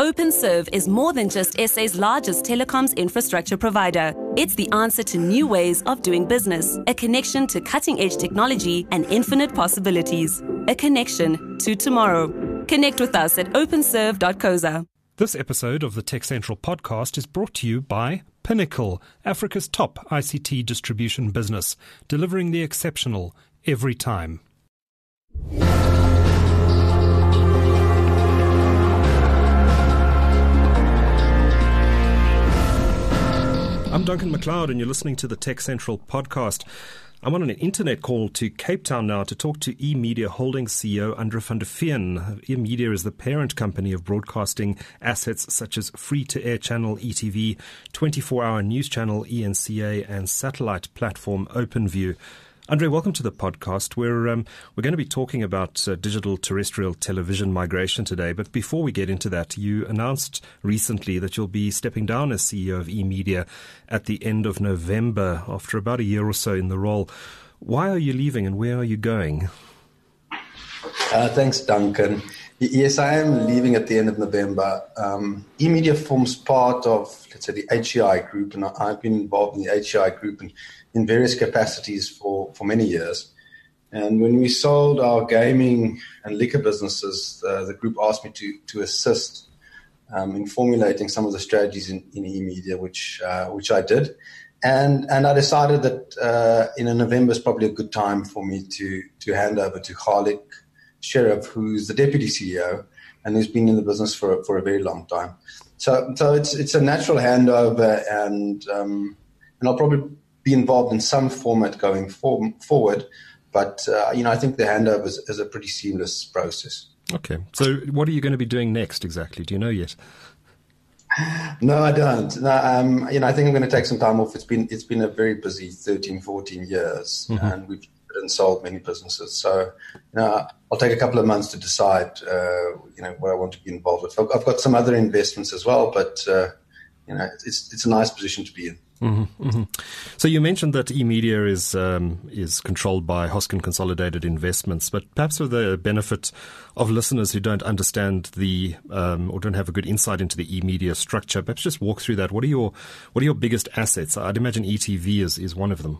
OpenServe is more than just SA's largest telecoms infrastructure provider. It's the answer to new ways of doing business, a connection to cutting-edge technology and infinite possibilities, a connection to tomorrow. Connect with us at openserve.coza. This episode of the Tech Central podcast is brought to you by Pinnacle, Africa's top ICT distribution business, delivering the exceptional every time. I'm Duncan McLeod, and you're listening to the Tech Central podcast. I'm on an internet call to Cape Town now to talk to eMedia Holdings CEO Andre van der Veen. eMedia is the parent company of broadcasting assets such as free-to-air channel ETV, 24-hour news channel ENCA, and satellite platform OpenView. Andre, welcome to the podcast. We're going to be talking about digital terrestrial television migration today. But before we get into that, you announced recently that you'll be stepping down as CEO of eMedia at the end of November after about a year or so in the role. Why are you leaving and where are you going? Thanks, Duncan. Yes, I am leaving at the end of November. eMedia forms part of, let's say, the HEI group, and I've been involved in the HEI group in various capacities for many years. And when we sold our gaming and liquor businesses, the group asked me to assist in formulating some of the strategies in eMedia, which I did. And I decided that November is probably a good time for me to hand over to Khalik Sheriff, who's the deputy CEO and who's been in the business for a very long time. So it's a natural handover, and I'll probably be involved in some format going forward. But I think the handover is a pretty seamless process. Okay. So what are you going to be doing next exactly? Do you know yet? No, I don't. No, I think I'm going to take some time off. It's been a very busy 13, 14 years, and we've sold many businesses. So, I'll take a couple of months to decide, what I want to be involved with. I've got some other investments as well, but it's a nice position to be in. Mm-hmm, mm-hmm. So you mentioned that eMedia is controlled by Hoskin Consolidated Investments, but perhaps for the benefit of listeners who don't understand or don't have a good insight into the eMedia structure, perhaps just walk through that. What are your biggest assets? I'd imagine ETV is one of them.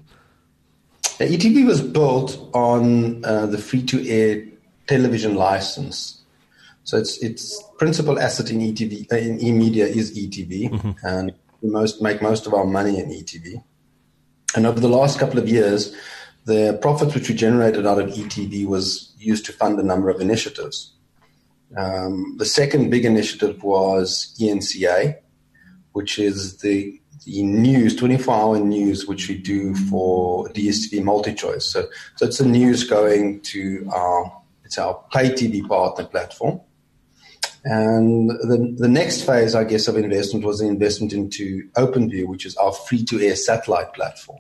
ETV was built on the free-to-air television license. So its principal asset in eMedia is ETV, and we make most of our money in ETV. And over the last couple of years, the profits which we generated out of ETV was used to fund a number of initiatives. The second big initiative was ENCA, which is the news, 24-hour news, which we do for DSTV MultiChoice. So it's the news going to our pay TV partner platform. And the next phase, I guess, of investment was the investment into OpenView, which is our free-to-air satellite platform.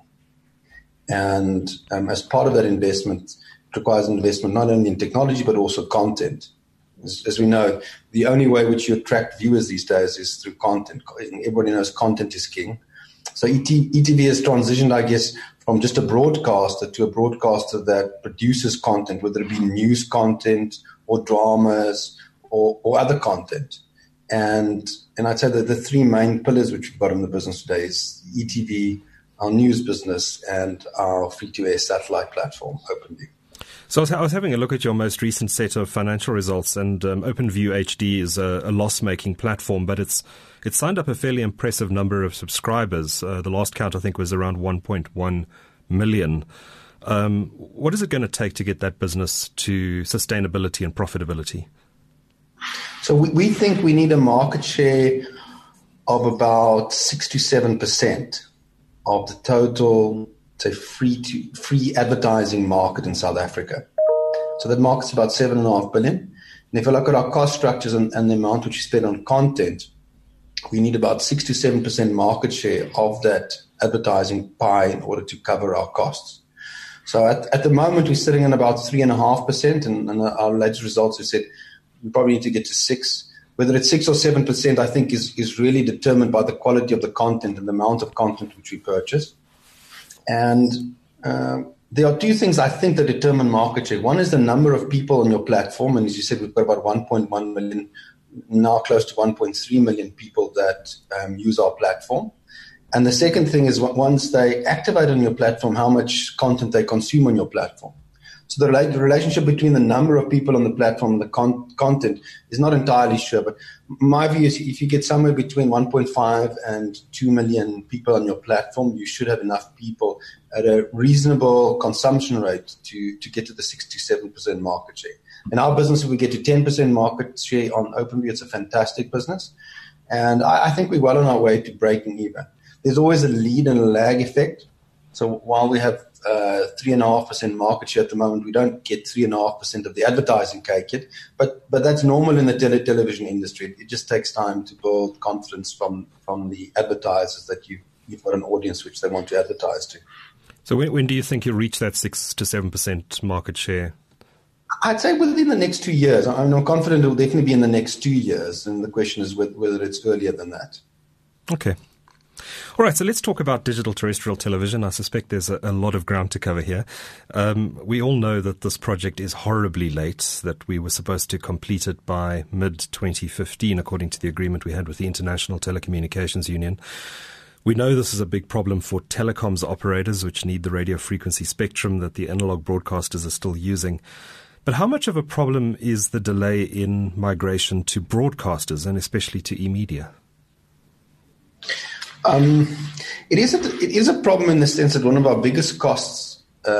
And as part of that investment, it requires investment not only in technology but also content. As we know, the only way which you attract viewers these days is through content. Everybody knows content is king. So ETV has transitioned, I guess, from just a broadcaster to a broadcaster that produces content, whether it be news content or dramas or other content. And I'd say that the three main pillars which we've got in the business today is ETV, our news business, and our free-to-air satellite platform, OpenView. So I was having a look at your most recent set of financial results, and OpenView HD is a loss-making platform, but it's signed up a fairly impressive number of subscribers. The last count, I think, was around 1.1 million. What is it going to take to get that business to sustainability and profitability? So we think we need a market share of about 6 to 7% of the total, say, free advertising market in South Africa. So that market's about 7.5 billion. And if you look at our cost structures and the amount which we spend on content, we need about 6 to 7% market share of that advertising pie in order to cover our costs. So at the moment, we're sitting at about 3.5%, and our latest results have said we probably need to get to 6%. Whether it's 6 or 7%, I think is really determined by the quality of the content and the amount of content which we purchase. And there are two things I think that determine market share. One is the number of people on your platform, and as you said, we've got about 1.1 million now close to 1.3 million people that use our platform. And the second thing is once they activate on your platform, how much content they consume on your platform. So the relationship between the number of people on the platform and the content is not entirely sure. But my view is if you get somewhere between 1.5 and 2 million people on your platform, you should have enough people at a reasonable consumption rate to get to the 6 to 7% market share. In our business, if we get to 10% market share on OpenView, it's a fantastic business. And I think we're well on our way to breaking even. There's always a lead and a lag effect. So while we have 3.5% market share at the moment, we don't get 3.5% of the advertising cake yet. But that's normal in the television industry. It just takes time to build confidence from the advertisers that you've got an audience which they want to advertise to. So when do you think you'll reach that 6 to 7% market share? I'd say within the next 2 years. I'm confident it will definitely be in the next 2 years. And the question is whether it's earlier than that. Okay. All right, so let's talk about digital terrestrial television. I suspect there's a lot of ground to cover here. We all know that this project is horribly late, that we were supposed to complete it by mid-2015, according to the agreement we had with the International Telecommunications Union. We know this is a big problem for telecoms operators, which need the radio frequency spectrum that the analog broadcasters are still using. But how much of a problem is the delay in migration to broadcasters, and especially to eMedia? It is a problem in the sense that one of our biggest costs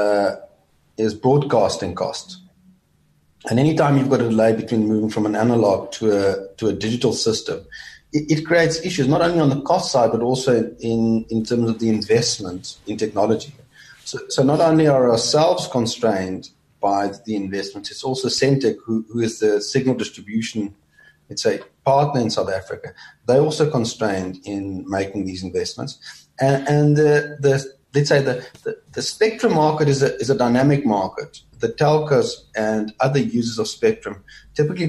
is broadcasting cost. And anytime you've got a delay between moving from an analog to a digital system, it creates issues not only on the cost side but also in terms of the investment in technology. So not only are ourselves constrained by the investment, it's also Sentech, who is the signal distribution, it's a partner in South Africa. They're also constrained in making these investments. And let's say the spectrum market is a dynamic market. The telcos and other users of spectrum typically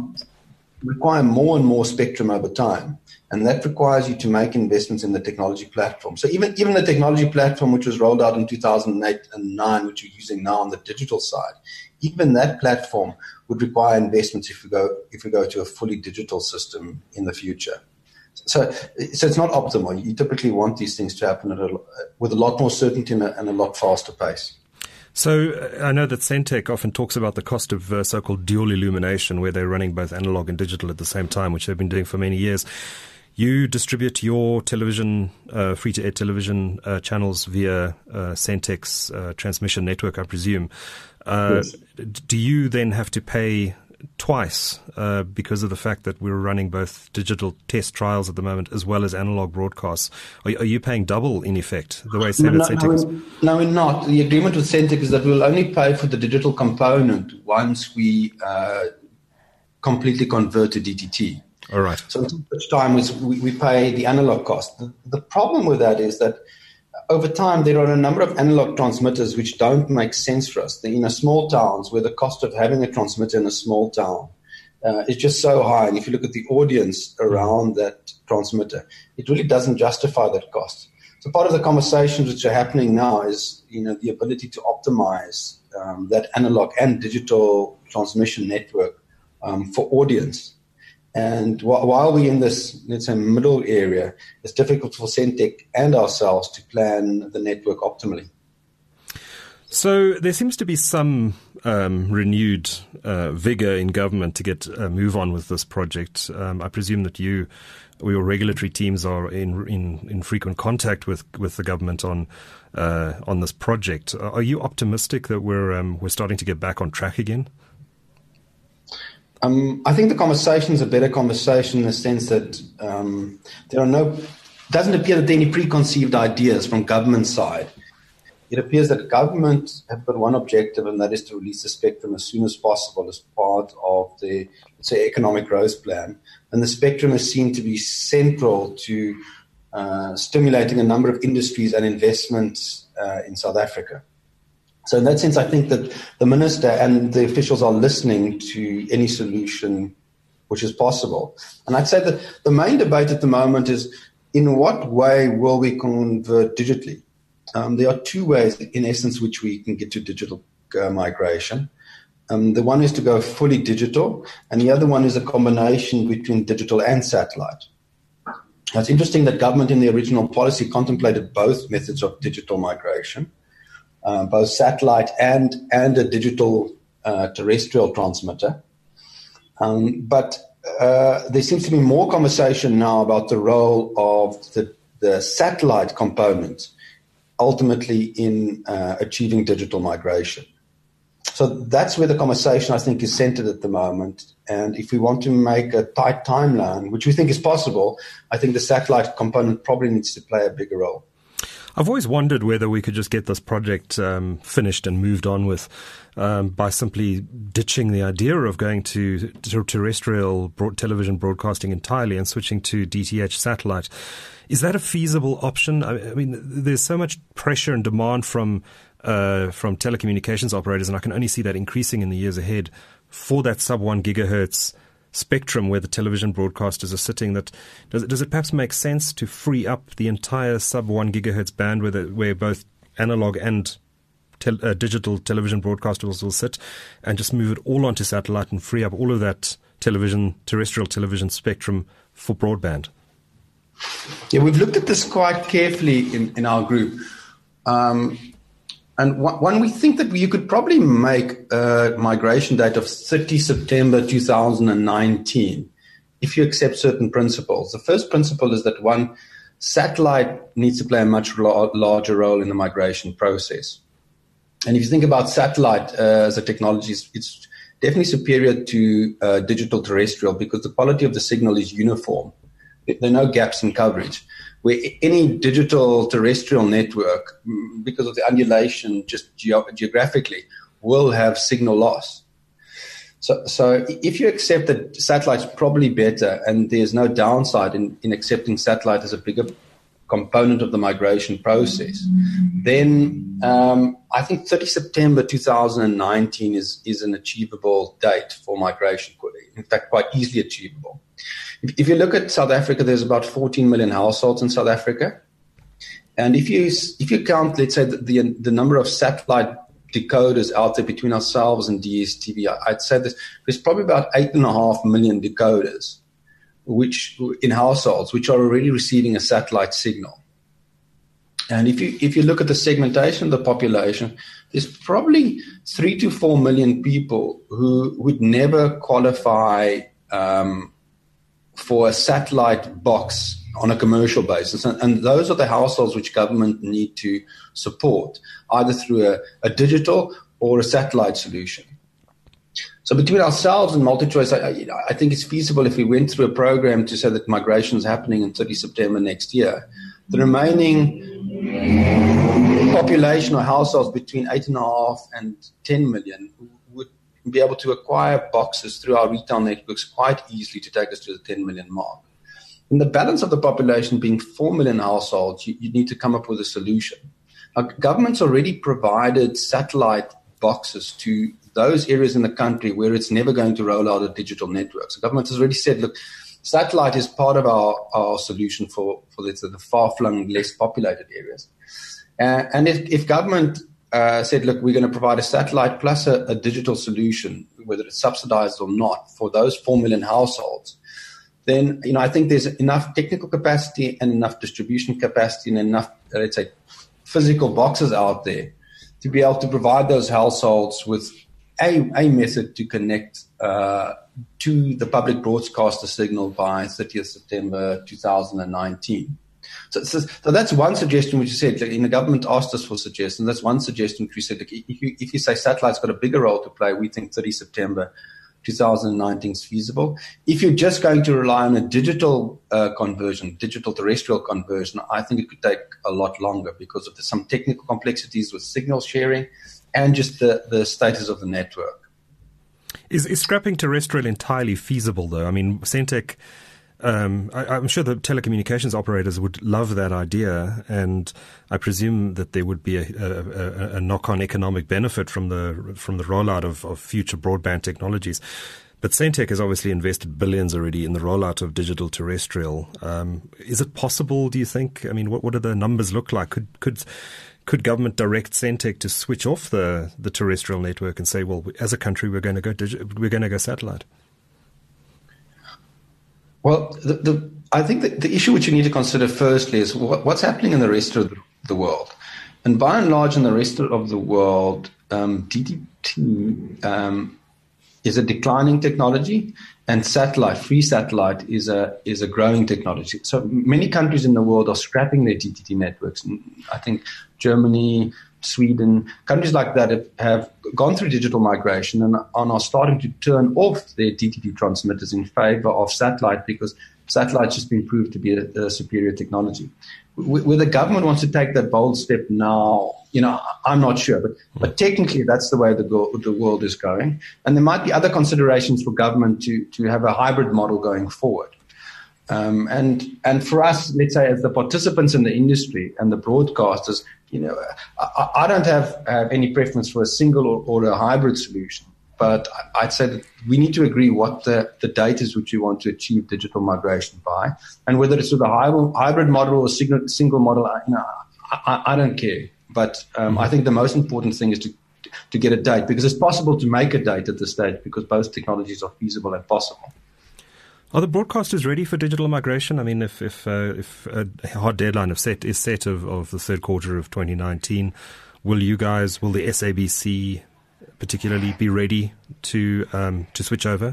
require more and more spectrum over time. And that requires you to make investments in the technology platform. So even the technology platform, which was rolled out in 2008 and 2009, which we're using now on the digital side, even that platform would require investments if we go to a fully digital system in the future. So it's not optimal. You typically want these things to happen with a lot more certainty and a lot faster pace. So I know that Sentech often talks about the cost of so-called dual illumination, where they're running both analog and digital at the same time, which they've been doing for many years. You distribute your television, free-to-air television channels via Sentech's transmission network, I presume. Yes. Do you then have to pay twice because of the fact that we're running both digital test trials at the moment as well as analog broadcasts? Are you paying double, in effect, the way Sentech is? No, we're not. The agreement with Sentech is that we'll only pay for the digital component once we completely convert to DTT. All right. So until such time as we pay the analog cost. The problem with that is that over time there are a number of analog transmitters which don't make sense for us. They're in small towns where the cost of having a transmitter in a small town is just so high. And if you look at the audience around that transmitter, it really doesn't justify that cost. So part of the conversations which are happening now is, the ability to optimize that analog and digital transmission network for audience. And while we're in this, let's say, middle area, it's difficult for Sentech and ourselves to plan the network optimally. So there seems to be some renewed vigor in government to get a move on with this project. I presume that your regulatory teams are in frequent contact with the government on this project. Are you optimistic that we're starting to get back on track again? I think the conversation is a better conversation in the sense that doesn't appear that there are any preconceived ideas from government side. It appears that government have got one objective, and that is to release the spectrum as soon as possible as part of the, let's say, economic growth plan. And the spectrum is seen to be central to stimulating a number of industries and investments in South Africa. So in that sense, I think that the minister and the officials are listening to any solution which is possible. And I'd say that the main debate at the moment is, in what way will we convert digitally? There are two ways, in essence, which we can get to digital migration. The one is to go fully digital, and the other one is a combination between digital and satellite. Now, it's interesting that government in the original policy contemplated both methods of digital migration, both satellite and a digital terrestrial transmitter. But there seems to be more conversation now about the role of the satellite component ultimately in achieving digital migration. So that's where the conversation, I think, is centered at the moment. And if we want to make a tight timeline, which we think is possible, I think the satellite component probably needs to play a bigger role. I've always wondered whether we could just get this project finished and moved on with by simply ditching the idea of going to terrestrial television broadcasting entirely and switching to DTH satellite. Is that a feasible option? I mean, there's so much pressure and demand from telecommunications operators, and I can only see that increasing in the years ahead for that sub-1 gigahertz spectrum where the television broadcasters are sitting. That does it perhaps make sense to free up the entire sub-1 gigahertz band where both analog and digital television broadcasters will sit, and just move it all onto satellite and free up all of that terrestrial television spectrum for broadband? Yeah, we've looked at this quite carefully in our group. And one, we think that you could probably make a migration date of 30 September 2019 if you accept certain principles. The first principle is that, one, satellite needs to play a much larger role in the migration process. And if you think about satellite as a technology, it's definitely superior to digital terrestrial because the quality of the signal is uniform. There are no gaps in coverage. Where any digital terrestrial network, because of the undulation just geographically, will have signal loss. So if you accept that satellite's probably better and there's no downside in accepting satellite as a bigger component of the migration process, then I think 30 September 2019 is an achievable date for migration. In fact, quite easily achievable. If you look at South Africa, there's about 14 million households in South Africa. And if you count, let's say, the number of satellite decoders out there between ourselves and DSTV, I'd say there's probably about 8.5 million decoders which in households which are already receiving a satellite signal. And if you look at the segmentation of the population, there's probably 3 to 4 million people who would never qualify for a satellite box on a commercial basis. And those are the households which government need to support, either through a digital or a satellite solution. So between ourselves and MultiChoice, I think it's feasible if we went through a program to say that migration is happening in 30 September next year. The remaining population or households between 8.5 and 10 million would be able to acquire boxes through our retail networks quite easily to take us to the 10 million mark. In the balance of the population being 4 million households, you need to come up with a solution. Now, government's already provided satellite boxes to those areas in the country where it's never going to roll out a digital network. So government has already said, look, satellite is part of our solution for the far-flung, less populated areas. And if government said, look, we're going to provide a satellite plus a digital solution, whether it's subsidized or not, for those 4 million households, then I think there's enough technical capacity and enough distribution capacity and enough, let's say, physical boxes out there to be able to provide those households with a method to connect to the public broadcaster signal by 30th September 2019. So that's one suggestion which you said, the government asked us for suggestions. That's one suggestion which we said, if you say satellite's got a bigger role to play, we think 30 September 2019 is feasible. If you're just going to rely on a digital conversion, digital terrestrial conversion, I think it could take a lot longer because of some technical complexities with signal sharing and just the status of the network. Is scrapping terrestrial entirely feasible, though? I mean, Centec, I'm sure the telecommunications operators would love that idea, and I presume that there would be a knock-on economic benefit from the rollout of future broadband technologies. But Centec has obviously invested billions already in the rollout of digital terrestrial. Is it possible, do you think? I mean, what do the numbers look like? Could government direct Centec to switch off the terrestrial network and say, well, as a country, we're going to go satellite? Well, I think the issue which you need to consider firstly is what's happening in the rest of the world. And by and large, in the rest of the world, DTT is a declining technology, and free satellite is a growing technology. So many countries in the world are scrapping their DTT networks. I think Germany, Sweden, countries like that have gone through digital migration and are starting to turn off their DTT transmitters in favor of satellite, because satellite's just been proved to be a superior technology. Whether the government wants to take that bold step now, I'm not sure. But technically, that's the way the world is going. And there might be other considerations for government to have a hybrid model going forward. And for us, let's say, as the participants in the industry and the broadcasters, I don't have any preference for a single or a hybrid solution. But I'd say that we need to agree what the date is which we want to achieve digital migration by, and whether it's with a hybrid model or a single model. I don't care. But I think the most important thing is to get a date, because it's possible to make a date at this stage because both technologies are feasible and possible. Are the broadcasters ready for digital migration? I mean, if a hard deadline is set of the third quarter of 2019, will the SABC particularly be ready to switch over?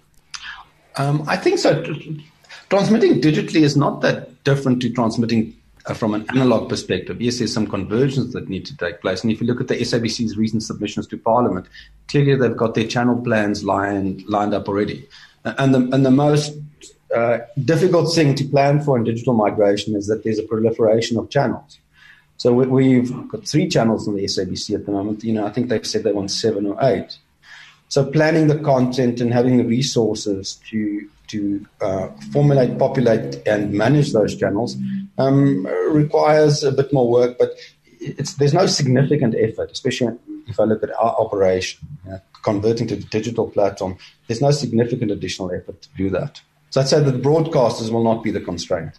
I think so. Transmitting digitally is not that different to transmitting from an analog perspective. Yes, there's some conversions that need to take place. And if you look at the SABC's recent submissions to Parliament, clearly they've got their channel plans lined up already. And the most difficult thing to plan for in digital migration is that there's a proliferation of channels. So we've got 3 channels on the SABC at the moment. I think they've said they want 7 or 8. So planning the content and having the resources to formulate, populate, and manage those channels requires a bit more work. But there's no significant effort, especially if I look at our operation, converting to the digital platform. There's no significant additional effort to do that. So I'd say that the broadcasters will not be the constraint.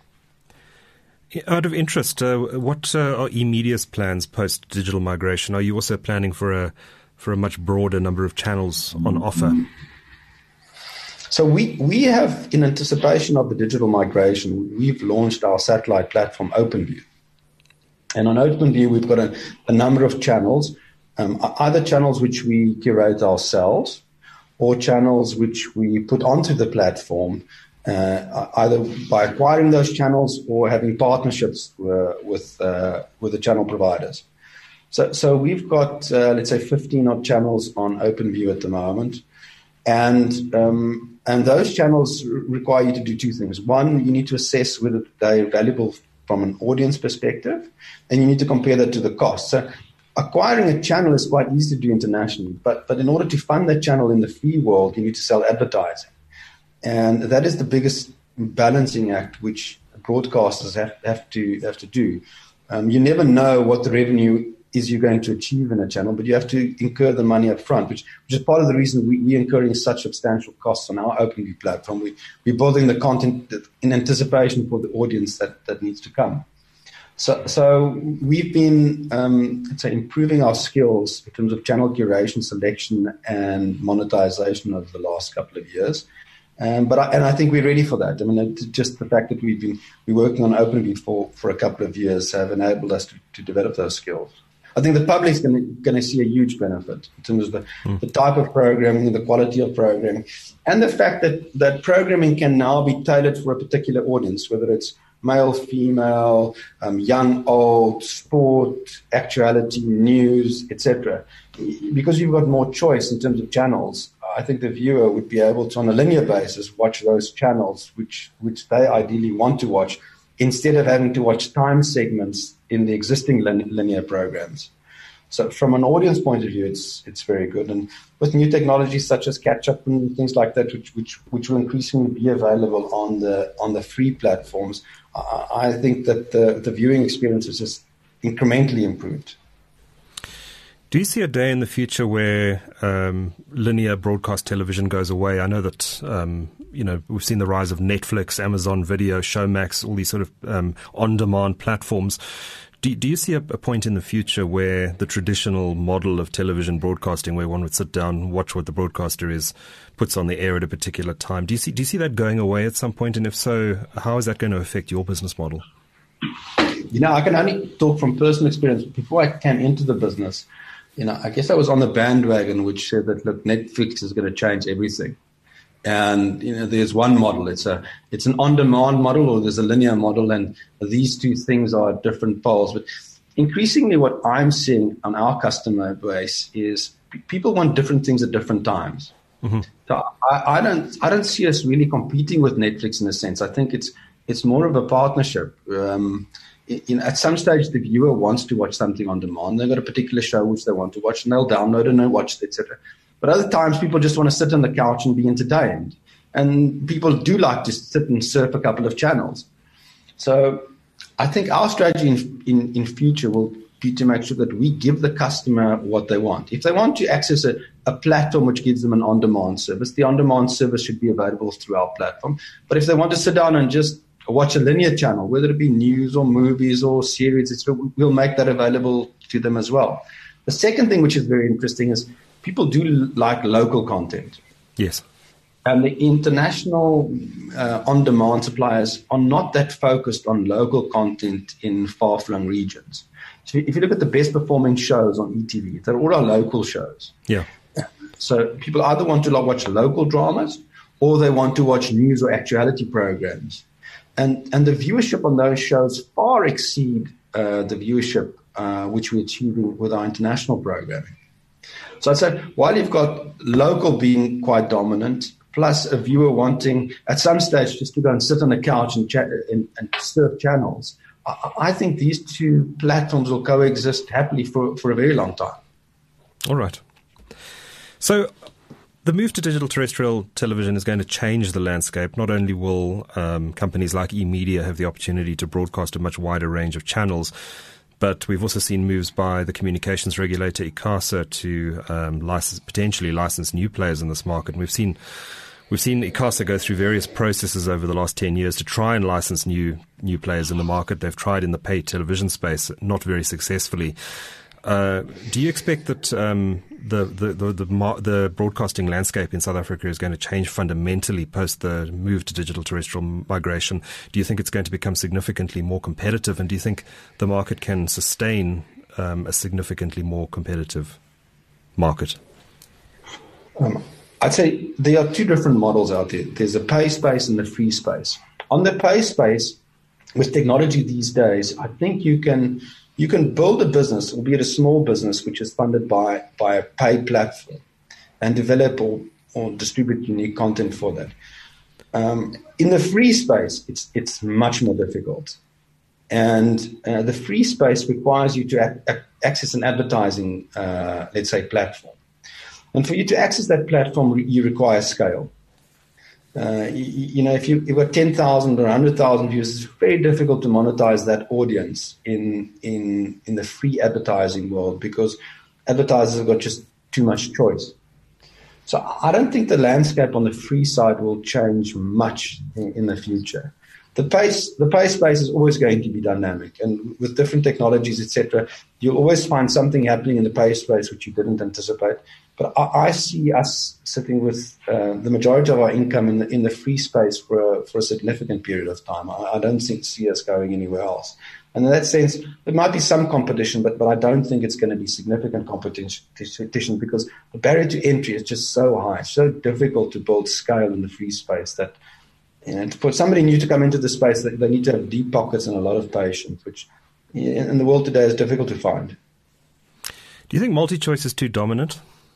Out of interest, what are eMedia's plans post-digital migration? Are you also planning for a much broader number of channels on offer? So we have, in anticipation of the digital migration, we've launched our satellite platform, OpenView. And on OpenView, we've got a number of channels, either channels which we curate ourselves or channels which we put onto the platform, either by acquiring those channels or having partnerships with the channel providers. So we've got, let's say, 15 odd channels on OpenView at the moment. And those channels require you to do 2 things. One, you need to assess whether they're valuable from an audience perspective, and you need to compare that to the cost. So acquiring a channel is quite easy to do internationally, but in order to fund that channel in the free world, you need to sell advertising. And that is the biggest balancing act which broadcasters have to do. You never know what the revenue is you're going to achieve in a channel, but you have to incur the money up front, which is part of the reason we're incurring such substantial costs on our OpenView platform. We're building the content in anticipation for the audience that needs to come. So we've been, let's say, improving our skills in terms of channel curation, selection, and monetization over the last couple of years. But I think we're ready for that. I mean, just the fact that we're working on OpenView for a couple of years have enabled us to develop those skills. I think the public's going to see a huge benefit in terms of the type of programming, the quality of programming, and the fact that programming can now be tailored for a particular audience, whether it's male, female, young, old, sport, actuality, news, etc. Because you've got more choice in terms of channels, I think the viewer would be able to, on a linear basis, watch those channels which they ideally want to watch, instead of having to watch time segments in the existing linear programs. So from an audience point of view, it's very good. And with new technologies such as catch-up and things like that, which will increasingly be available on the free platforms, I think that the viewing experience is just incrementally improved. Do you see a day in the future where linear broadcast television goes away? I know that we've seen the rise of Netflix, Amazon Video, Showmax, all these sort of on-demand platforms. Do you see a point in the future where the traditional model of television broadcasting, where one would sit down, watch what the broadcaster puts on the air at a particular time, do you see that going away at some point? And if so, how is that going to affect your business model? I can only talk from personal experience. Before I came into the business, I guess I was on the bandwagon which said that, look, Netflix is going to change everything. And, there's one model. It's an on-demand model, or there's a linear model, and these two things are different poles. But increasingly what I'm seeing on our customer base is people want different things at different times. Mm-hmm. So I don't see us really competing with Netflix in a sense. I think it's more of a partnership. At some stage, the viewer wants to watch something on demand. They've got a particular show which they want to watch, and they'll download it and watch it, etc. But other times, people just want to sit on the couch and be entertained. And people do like to sit and surf a couple of channels. So I think our strategy in future will be to make sure that we give the customer what they want. If they want to access a platform which gives them an on-demand service, the on-demand service should be available through our platform. But if they want to sit down and just watch a linear channel, whether it be news or movies or series, we'll make that available to them as well. The second thing which is very interesting is people do like local content. Yes. And the international on-demand suppliers are not that focused on local content in far-flung regions. So if you look at the best performing shows on ETV, they're all our local shows. Yeah. So people either want to watch local dramas or they want to watch news or actuality programs. And the viewership on those shows far exceed the viewership which we're achieving with our international programming. So I'd say while you've got local being quite dominant, plus a viewer wanting at some stage just to go and sit on the couch and surf channels, I think these two platforms will coexist happily for a very long time. All right. So the move to digital terrestrial television is going to change the landscape. Not only will companies like eMedia have the opportunity to broadcast a much wider range of channels, but we've also seen moves by the communications regulator ICASA to potentially license new players in this market. And we've seen ICASA go through various processes over the last 10 years to try and license new players in the market. They've tried in the paid television space, not very successfully. Do you expect that the broadcasting landscape in South Africa is going to change fundamentally post the move to digital terrestrial migration? Do you think it's going to become significantly more competitive? And do you think the market can sustain a significantly more competitive market? I'd say there are two different models out there. There's a pay space and the free space. On the pay space, with technology these days, I think you can build a business, albeit a small business, which is funded by a paid platform and develop or distribute unique content for that. In the free space, it's much more difficult. And the free space requires you to access an advertising, let's say, platform. And for you to access that platform, you require scale. If you've got 10,000 or 100,000 views, it's very difficult to monetize that audience in the free advertising world because advertisers have got just too much choice. So I don't think the landscape on the free side will change much in the future. The pay space is always going to be dynamic, and with different technologies, etc., you'll always find something happening in the pay space which you didn't anticipate. But I see us sitting with the majority of our income in the free space for a significant period of time. I don't see us going anywhere else. And in that sense, there might be some competition, but I don't think it's going to be significant competition because the barrier to entry is just so high, so difficult to build scale in the free space that for somebody new to come into the space, they need to have deep pockets and a lot of patience, which in the world today is difficult to find. Do you think multi-choice is too dominant?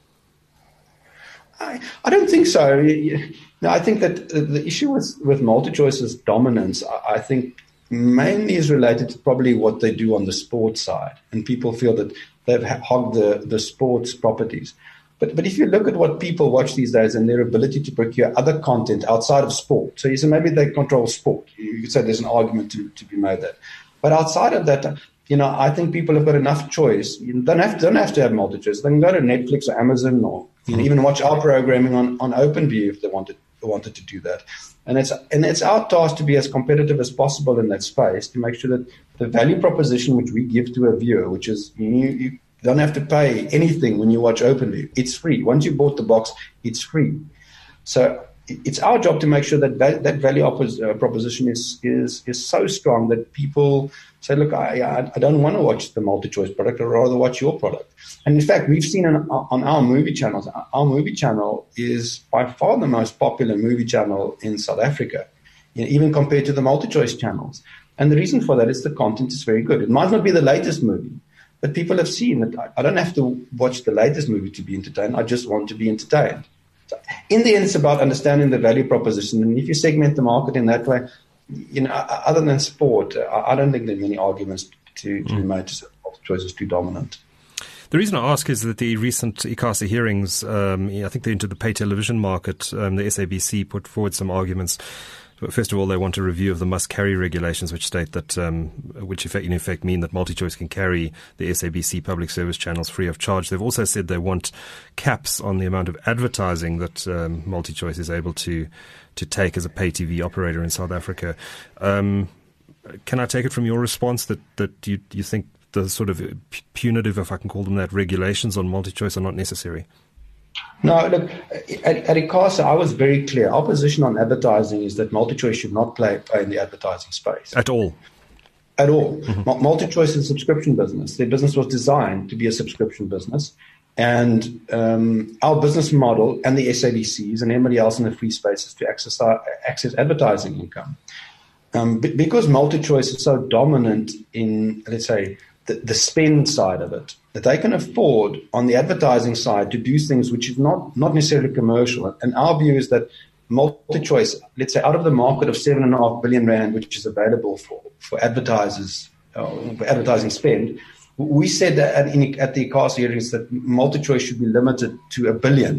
I don't think so. No, I think that the issue with multi-choice's dominance, I think, mainly is related to probably what they do on the sports side, and people feel that they've hogged the sports properties. But if you look at what people watch these days and their ability to procure other content outside of sport, so you say maybe they control sport. You could say there's an argument to be made there. But outside of that, I think people have got enough choice. You don't have to have multi-choice. They can go to Netflix or Amazon or even watch our programming on OpenView if they wanted wanted to do that. And it's our task to be as competitive as possible in that space, to make sure that the value proposition which we give to a viewer, which is you don't have to pay anything when you watch OpenView. It's free. Once you bought the box, it's free. So it's our job to make sure that that value proposition is so strong that people say, look, I don't want to watch the multi-choice product, I'd rather watch your product. And in fact, we've seen on our movie channels, our movie channel is by far the most popular movie channel in South Africa, even compared to the multi-choice channels. And the reason for that is the content is very good. It might not be the latest movie, but people have seen that I don't have to watch the latest movie to be entertained. I just want to be entertained. So in the end, it's about understanding the value proposition. And if you segment the market in that way, other than sport, I don't think there are many arguments to be made to say multi-choice is too dominant. The reason I ask is that the recent ICASA hearings, I think they're into the pay television market. The SABC put forward some arguments. First of all, they want a review of the must-carry regulations, which state that, which in effect mean that MultiChoice can carry the SABC public service channels free of charge. They've also said they want caps on the amount of advertising that MultiChoice is able to take as a pay TV operator in South Africa. Can I take it from your response that you think the sort of punitive, if I can call them that, regulations on MultiChoice are not necessary? No, look, at ICASA, I was very clear. Our position on advertising is that MultiChoice should not play in the advertising space. At all? At all. Mm-hmm. MultiChoice is a subscription business. Their business was designed to be a subscription business. And our business model and the SABCs and everybody else in the free space is to access advertising income. Because MultiChoice is so dominant in, let's say, the spend side of it, that they can afford on the advertising side to do things which is not necessarily commercial. And our view is that MultiChoice, let's say out of the market of 7.5 billion rand, which is available for advertisers, for advertising spend, we said that at the ICASA hearings that MultiChoice should be limited to 1 billion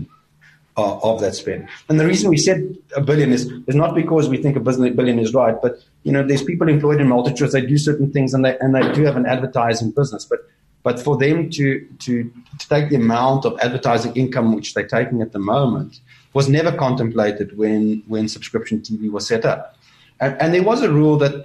of that spend. And the reason we said 1 billion is not because we think 1 billion is right, but there's people employed in MultiChoice, they do certain things and they do have an advertising business. But for them to take the amount of advertising income which they're taking at the moment was never contemplated when subscription TV was set up. And there was a rule that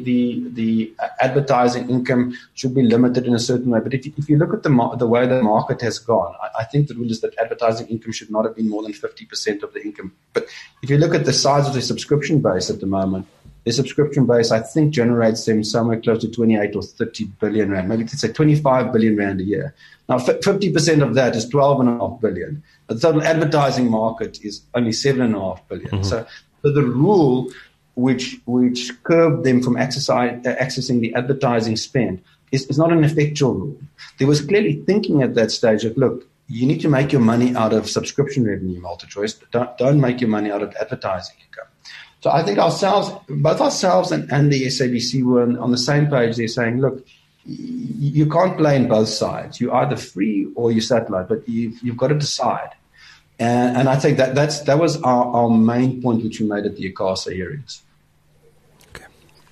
the advertising income should be limited in a certain way. But if you look at the way the market has gone, I think the rule is that advertising income should not have been more than 50% of the income. But if you look at the size of the subscription base at the moment, the subscription base, I think, generates them somewhere close to 28 or 30 billion rand, maybe let's say 25 billion rand a year. Now, 50% of that is 12.5 billion. The total advertising market is only 7.5 billion. Mm-hmm. So the rule which curbed them from accessing the advertising spend is not an effectual rule. There was clearly thinking at that stage that, look, you need to make your money out of subscription revenue, MultiChoice. Don't make your money out of advertising income. So I think both ourselves and the SABC were on the same page. They're saying, look, you can't play in both sides. You're either free or you're satellite, but you've got to decide. And I think that was our main point which we made at the ICASA hearings. Okay.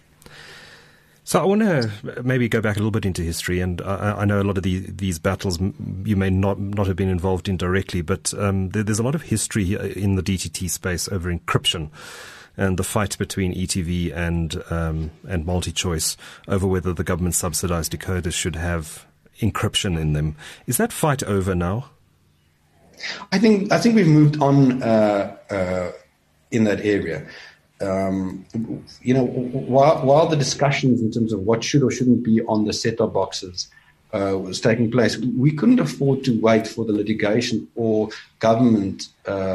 So I want to maybe go back a little bit into history, and I know a lot of these battles you may not have been involved in directly, but there's a lot of history in the DTT space over encryption and the fight between ETV and MultiChoice over whether the government subsidized decoders should have encryption in them. Is that fight over now? I think we've moved on in that area. While the discussions in terms of what should or shouldn't be on the set-top boxes was taking place, we couldn't afford to wait for the litigation or government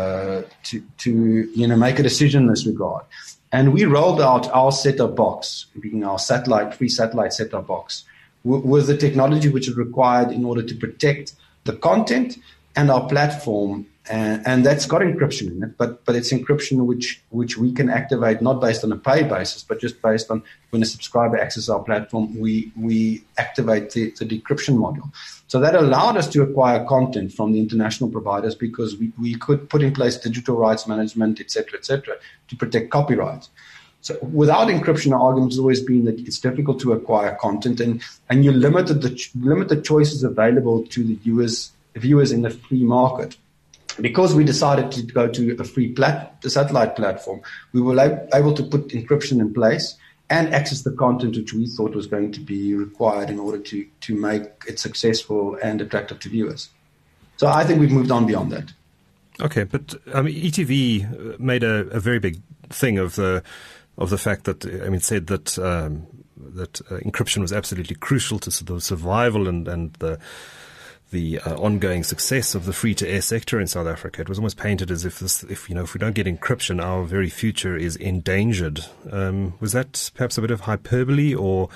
to make a decision in this regard. And we rolled out our set-top box, being our free satellite set-top box, with the technology which is required in order to protect the content and our platform, and that's got encryption in it, but it's encryption which we can activate not based on a pay basis, but just based on when a subscriber accesses our platform, we activate the decryption module. So that allowed us to acquire content from the international providers because we could put in place digital rights management, et cetera, to protect copyright. So without encryption, our argument has always been that it's difficult to acquire content, and you limit the choices available to the viewers in the free market. because we decided to go to a free satellite platform, we were able to put encryption in place and access the content which we thought was going to be required in order to make it successful and attractive to viewers. So I think we've moved on beyond that. Okay, but ETV made a very big thing of the fact that, said that that encryption was absolutely crucial to the survival and the ongoing success of the free-to-air sector in South Africa. It was almost painted as if we don't get encryption, our very future is endangered. Was that perhaps a bit of hyperbole, or?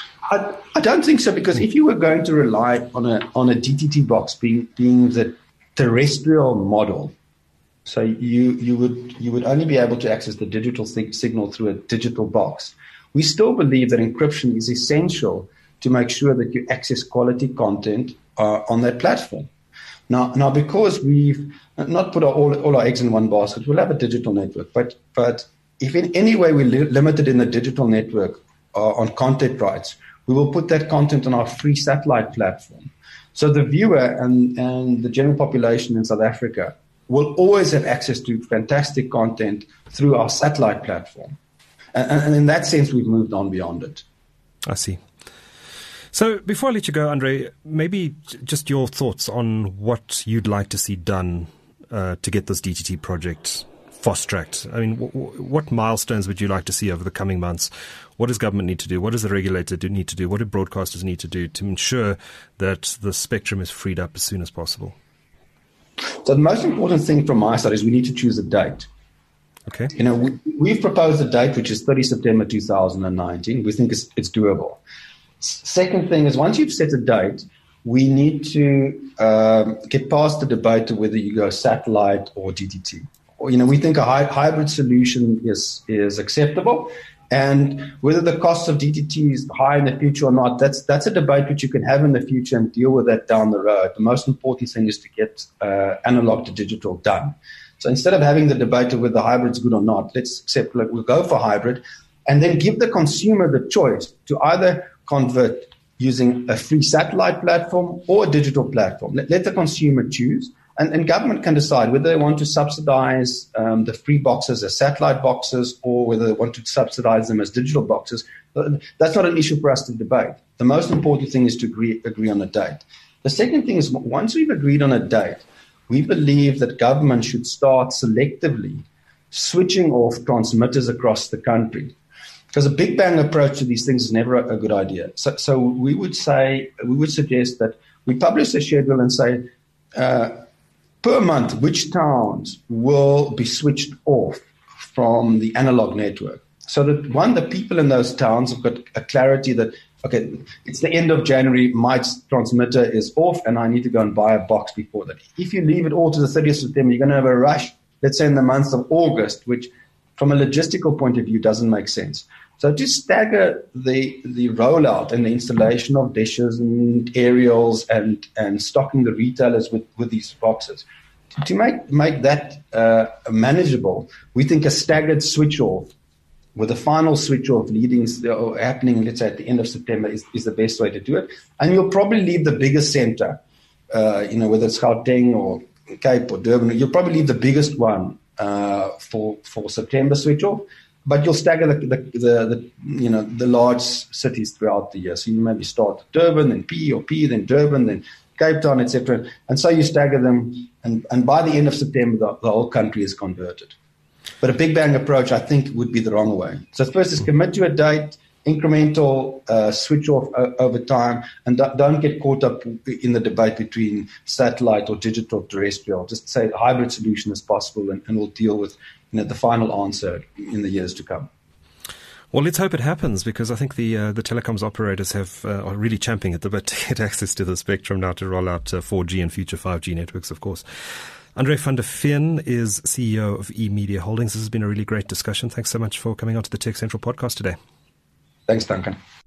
I don't think so, because if you were going to rely on a DTT box being the terrestrial model, so you would only be able to access the digital signal through a digital box. We still believe that encryption is essential to make sure that you access quality content on that platform. Now, because we've not put all our eggs in one basket, we'll have a digital network. But if in any way we're limited in the digital network on content rights, we will put that content on our free satellite platform. So the viewer and the general population in South Africa will always have access to fantastic content through our satellite platform. And in that sense, we've moved on beyond it. I see. So before I let you go, Andre, maybe just your thoughts on what you'd like to see done to get this DTT project fast-tracked. What milestones would you like to see over the coming months? What does government need to do? What does the regulator need to do? What do broadcasters need to do to ensure that the spectrum is freed up as soon as possible? So the most important thing from my side is we need to choose a date. Okay. We've proposed a date which is 30 September 2019. We think it's doable. Second thing is, once you've set a date, we need to get past the debate of whether you go satellite or DTT. We think a hybrid solution is acceptable, and whether the cost of DTT is high in the future or not, that's a debate which you can have in the future and deal with that down the road. The most important thing is to get analog to digital done. So instead of having the debate of whether hybrid's good or not, let's accept we'll go for hybrid, and then give the consumer the choice to either convert using a free satellite platform or a digital platform. Let the consumer choose, and government can decide whether they want to subsidize the free boxes as satellite boxes or whether they want to subsidize them as digital boxes. That's not an issue for us to debate. The most important thing is to agree on a date. The second thing is, once we've agreed on a date, we believe that government should start selectively switching off transmitters across the country. Because a big bang approach to these things is never a good idea. So we would suggest that we publish a schedule and say, per month, which towns will be switched off from the analog network. So that, one, the people in those towns have got a clarity that, okay, it's the end of January, my transmitter is off and I need to go and buy a box before that. If you leave it all to the 30th of September, you're going to have a rush, let's say in the month of August, which from a logistical point of view doesn't make sense. So to stagger the rollout and the installation of dishes and aerials and stocking the retailers with these boxes, to make that manageable, we think a staggered switch off with a final switch off happening, let's say, at the end of September is the best way to do it. And you'll probably leave the biggest center, whether it's Gauteng or Cape or Durban, you'll probably leave the biggest one for September switch off, but you'll stagger the large cities throughout the year. So you maybe start at Durban, then P, then Durban, then Cape Town, etc. And so you stagger them, and by the end of September, the whole country is converted. But a big bang approach, I think, would be the wrong way. So first is commit to a date, incremental switch off over time, and don't get caught up in the debate between satellite or digital terrestrial. Just say a hybrid solution is possible, and we'll deal with the final answer in the years to come. Well, let's hope it happens, because I think the telecoms operators are really champing at the bit to get access to the spectrum now to roll out 4G and future 5G networks, of course. Andre van der Veen is CEO of eMedia Holdings. This has been a really great discussion. Thanks so much for coming on to the Tech Central podcast today. Thanks, Duncan.